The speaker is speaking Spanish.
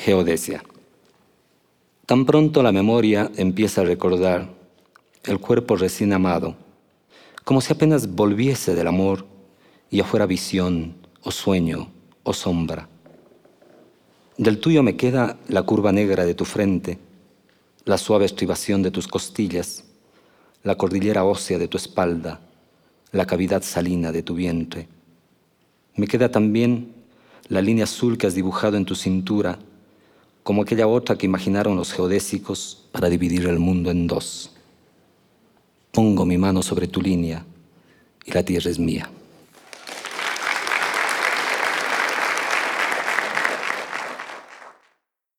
Geodesia. Tan pronto la memoria empieza a recordar el cuerpo recién amado, como si apenas volviese del amor y ya fuera visión o sueño o sombra. Del tuyo me queda la curva negra de tu frente, la suave estribación de tus costillas, la cordillera ósea de tu espalda, la cavidad salina de tu vientre. Me queda también la línea azul que has dibujado en tu cintura, como aquella otra que imaginaron los geodésicos para dividir el mundo en dos. Pongo mi mano sobre tu línea y la tierra es mía.